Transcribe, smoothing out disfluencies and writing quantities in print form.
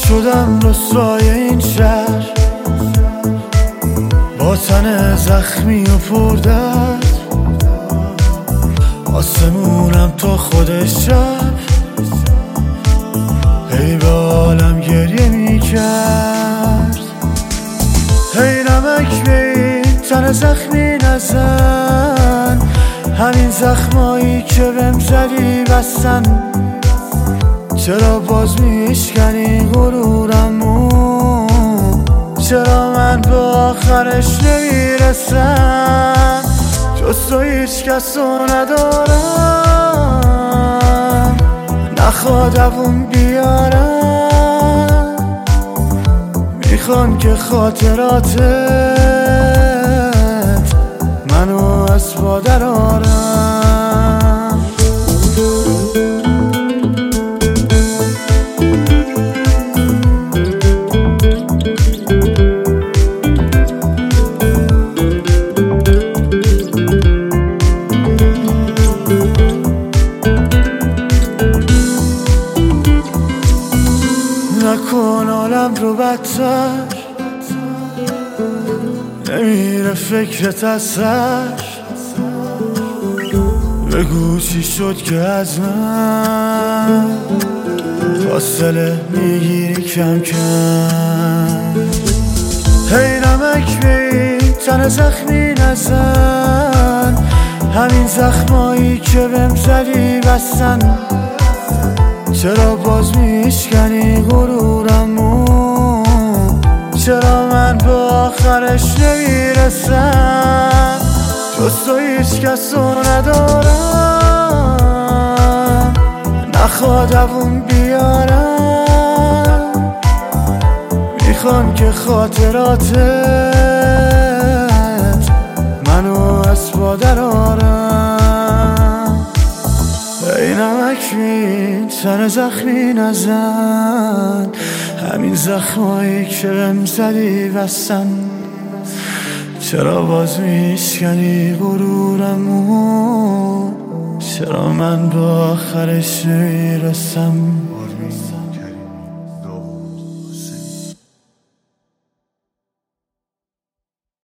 شدم رسوای این شهر، با تن زخمی و پردرد. آسمونم تا خودش شب هی به عالم گریه میکرد. هی نمک به این تن زخمی نزن، همین زخمایی که بهم زدی بستن. چرا باز میشکنی غرورمو؟ چرا من به آخرش نمیرسم؟ جز تو هیچ کسو ندارم، نخوادم بیارم. میخوان که خاطراتت منو از پا درارم. نکن عالم رو بدتر، نمیره فکرت از سر. بگو چی شد که از من فاصله میگیری کم کم. هی نمک به این تن زخمی نزن، همین زخمایی که بهم زدی بستن. چرا باز میشکنی غرورمو؟ چرا من به آخرش نمیرسم؟ جز تو هیچ کسو ندارم، نخوادم بیارم. میخوان که خاطراتت منو از پا درارم. ای نمک این تن زخمی نزن، همین زخمایی که بهم زدی بستن. چرا باز میشکنی غرورمو؟ چرا من به آخرش نمیرسم؟